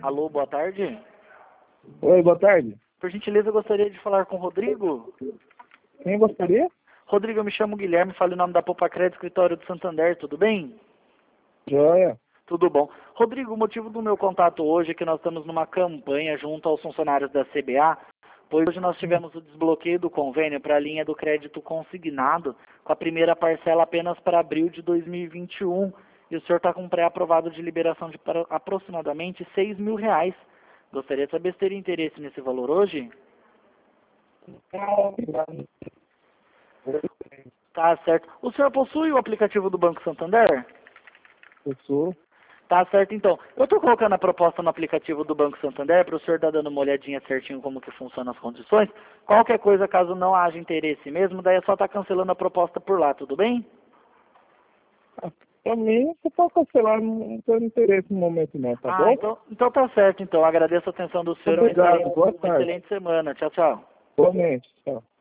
Alô, boa tarde. Oi, boa tarde. Por gentileza, eu gostaria de falar com o Rodrigo. Quem gostaria? Rodrigo, eu me chamo Guilherme, falo em nome da Poupa Crédito, escritório do Santander, tudo bem? Joia. Tudo bom. Rodrigo, o motivo do meu contato hoje é que nós estamos numa campanha junto aos funcionários da CBA, pois hoje nós tivemos o desbloqueio do convênio para a linha do crédito consignado, com a primeira parcela apenas para abril de 2021, e o senhor está com um pré-aprovado de liberação de aproximadamente R$ 6.000. Gostaria de saber se teria interesse nesse valor hoje? Tá certo. O senhor possui o aplicativo do Banco Santander? Eu sou. Tá certo, então. Eu estou colocando a proposta no aplicativo do Banco Santander para o senhor estar dando uma olhadinha certinho como que funcionam as condições. Qualquer coisa, caso não haja interesse mesmo, daí é só estar cancelando a proposta por lá, tudo bem? Pra mim, você pode cancelar, não tenho interesse no momento não, tá bom? Então tá certo, então. Agradeço a atenção do senhor. Obrigado, boa Uma tarde. excelente semana. Tchau, tchau. Igualmente, tchau.